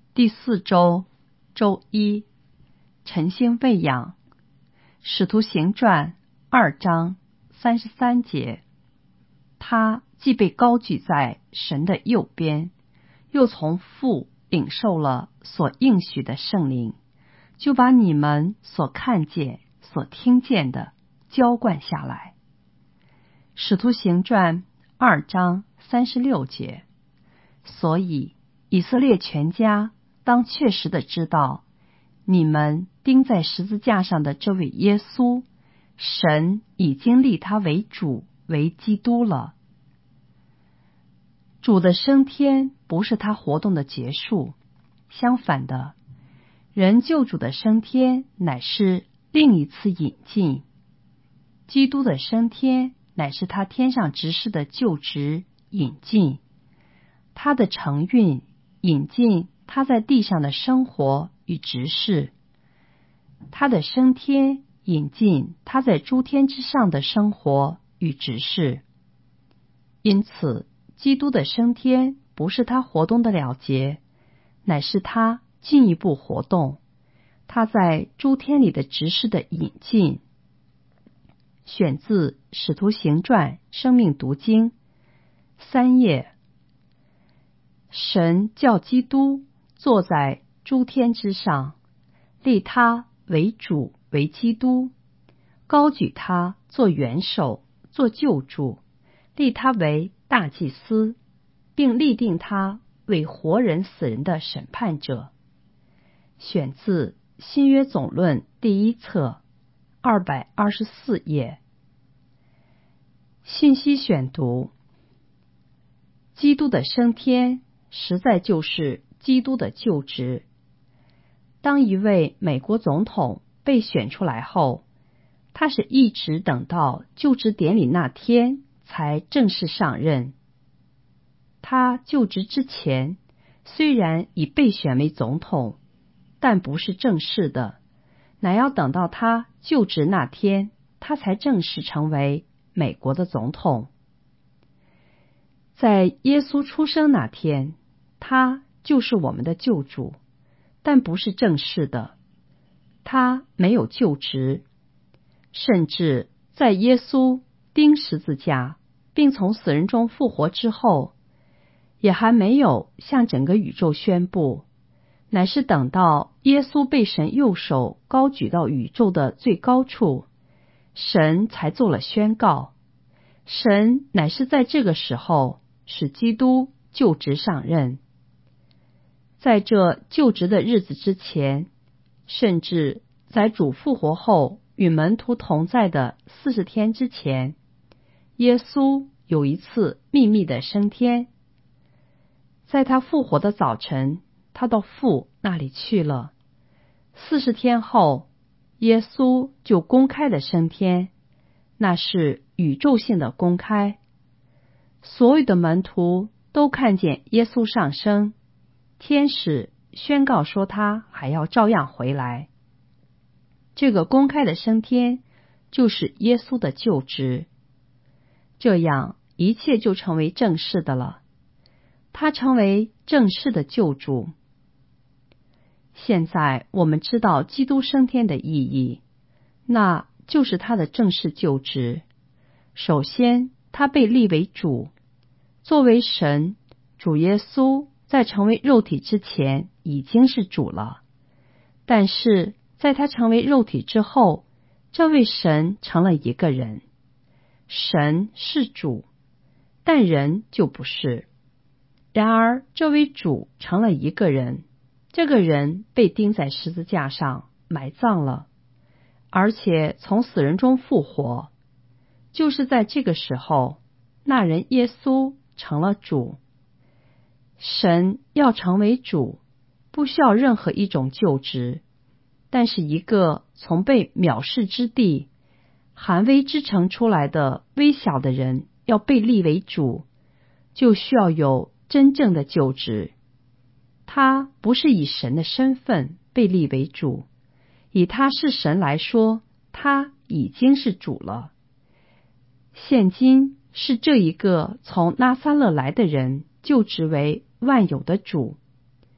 第4周周一，晨星喂养。使徒行传2章33节，他既被高举在神的右边，又从父领受了所应许的圣灵，就把你们所看见所听见的浇灌下来。使徒行传2章36节，所以以色列全家当确实的知道，你们钉在十字架上的这位耶稣，神已经立他为主，为基督了。主的升天不是他活动的结束，相反的，人救主的升天乃是另一次引进。基督的升天乃是他天上执事的就职引进，他的承运引进他在地上的生活与执事，他的升天引进他在诸天之上的生活与执事。因此，基督的升天不是他活动的了结，乃是他进一步活动，他在诸天里的执事的引进。选自《使徒行传》生命读经3页。神叫基督坐在诸天之上，立他为主，为基督，高举他做元首，做救主，立他为大祭司，并立定他为活人死人的审判者。选自新约总论第1册224页。信息选读：基督的升天实在就是基督的就职。当一位美国总统被选出来后，他是一直等到就职典礼那天才正式上任。他就职之前虽然已被选为总统，但不是正式的，乃要等到他就职那天，他才正式成为美国的总统。在耶稣出生那天，他就是我们的救主，但不是正式的，他没有就职，甚至在耶稣钉十字架并从死人中复活之后，也还没有向整个宇宙宣布，乃是等到耶稣被神右手高举到宇宙的最高处，神才做了宣告。神乃是在这个时候使基督就职上任。在这就职的日子之前，甚至在主复活后与门徒同在的40天之前，耶稣有一次秘密的升天。在他复活的早晨，他到父那里去了。40天后，耶稣就公开的升天，那是宇宙性的公开。所有的门徒都看见耶稣上升，天使宣告说他还要照样回来。这个公开的升天就是耶稣的就职，这样一切就成为正式的了。他成为正式的救主。现在我们知道基督升天的意义，那就是他的正式就职。首先，他被立为主，作为神，主耶稣在成为肉体之前已经是主了。但是在他成为肉体之后，这位神成了一个人。神是主，但人就不是。然而这位主成了一个人，这个人被钉在十字架上埋葬了，而且从死人中复活。就是在这个时候，那人耶稣成了主。神要成为主，不需要任何一种就职，但是一个从被藐视之地、寒微之城出来的微小的人要被立为主，就需要有真正的就职。他不是以神的身份被立为主，以他是神来说，他已经是主了。现今是这一个从拿撒勒来的人就职为万有的主。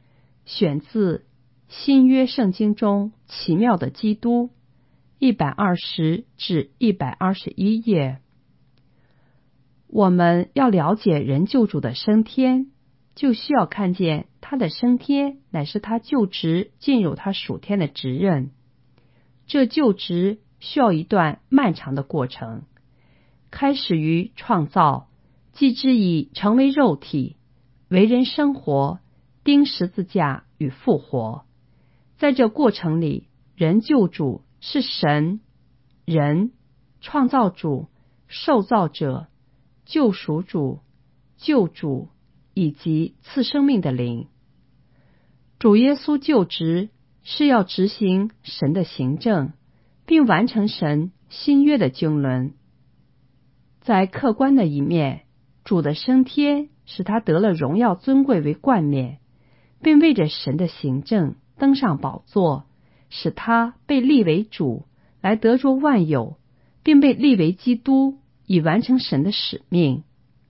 选自新约圣经中奇妙的基督120至121页。我们要了解人救主的升天，就需要看见他的升天乃是他就职进入他属天的职任。这就职需要一段漫长的过程，开始于创造，继之以成为肉体，为人生活，钉十字架与复活。在这过程里，人救主是神、人、创造主、受造者、救赎主、救主以及赐生命的灵。主耶稣就职是要执行神的行政，并完成神新约的经纶。在客观的一面，主的升天使他得了荣耀尊贵为冠冕，并为着神的行政登上宝座，使他被立为主，来得着万有，并被立为基督，以完成神的使命。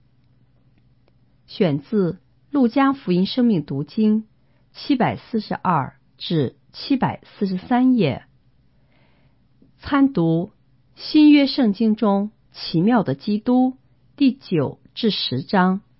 选自路加福音生命读经742至743页。参读新约圣经中奇妙的基督第9至10章。